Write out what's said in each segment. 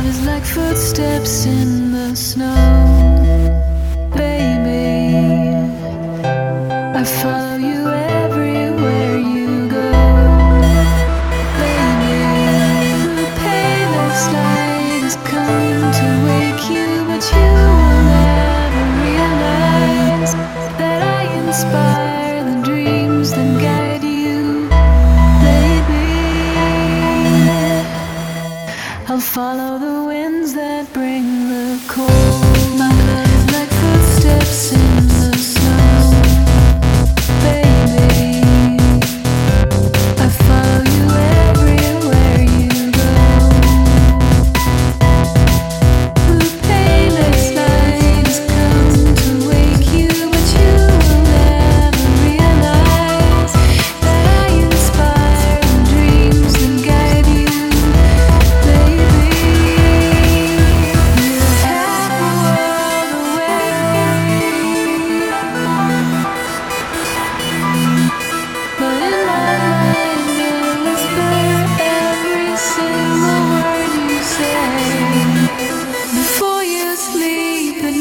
is like footsteps in the snow, baby. I follow you everywhere you go, baby. The painless light has come to wake you, but you will never realize that I inspire the dreams that guide you, baby. I'll follow the winds that bring the cold. My love is like footsteps in the snow, baby. I follow you everywhere you go. The painless light has come to wake you, but you will never realize that I inspire the dreams that guide you, baby. You have a world away, but in my mind I whisper every single word you say before you sleep at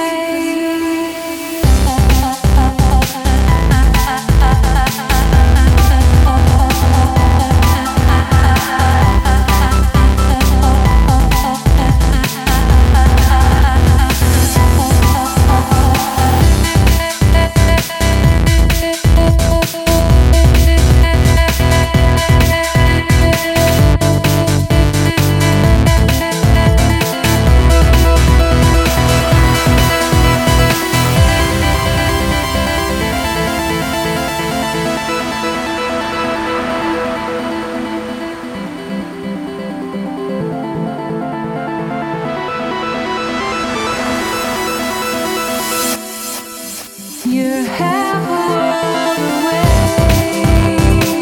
you're half a world away.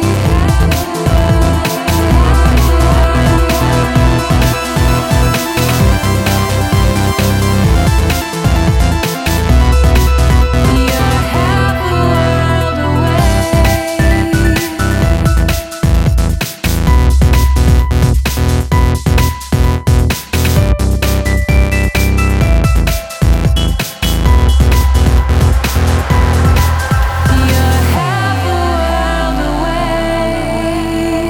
You're half a world away. You're half a world away.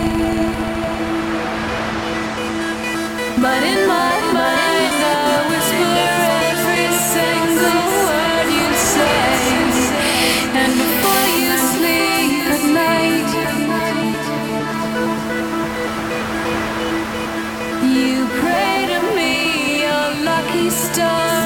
But in my mind I whisper every single word you say, and before you sleep at night, you pray to me, your lucky star.